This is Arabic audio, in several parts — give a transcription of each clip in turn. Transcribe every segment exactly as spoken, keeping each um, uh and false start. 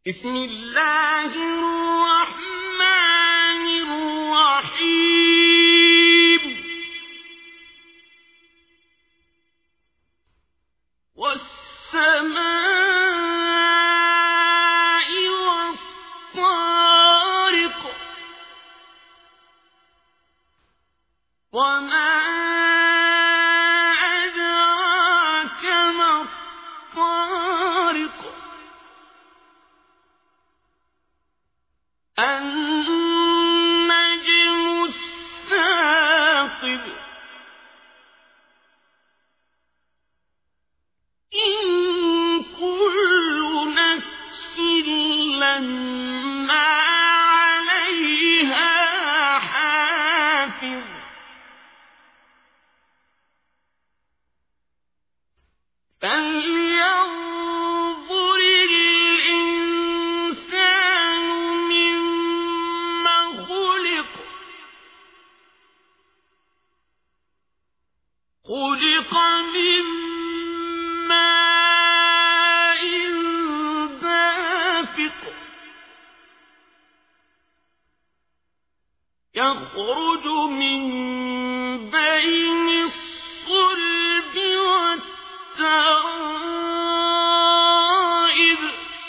بسم الله الرحمن الرحيم والسماء والطارق وما أدراك ما الطارق النجم الثاقب إن كل نفس لما عليها حافظ فلينظر الإنسان مما خلق خلق من ماء دافق يخرج من بين الصلب والترائب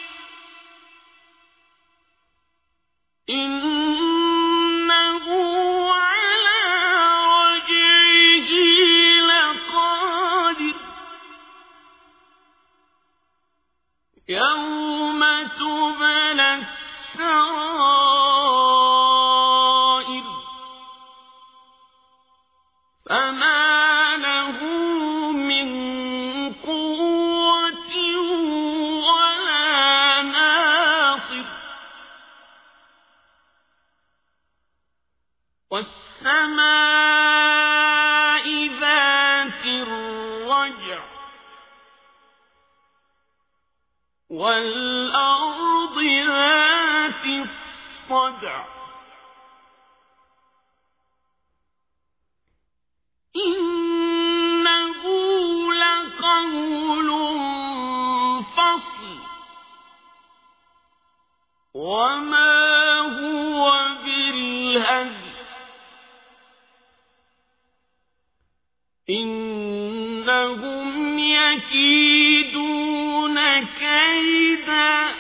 إنه على رجعه لقادر يوم تبلى السرائر فما له من قوة ولا ناصر والسماء ذات الرجع والأرض ذات الصدع إنه لقول فصل وما هو بالهزل إنهم يكيدون كيدا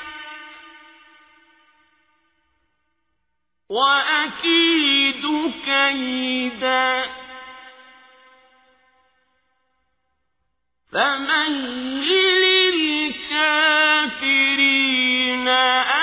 وأكيد كيدا فمهل الكافرين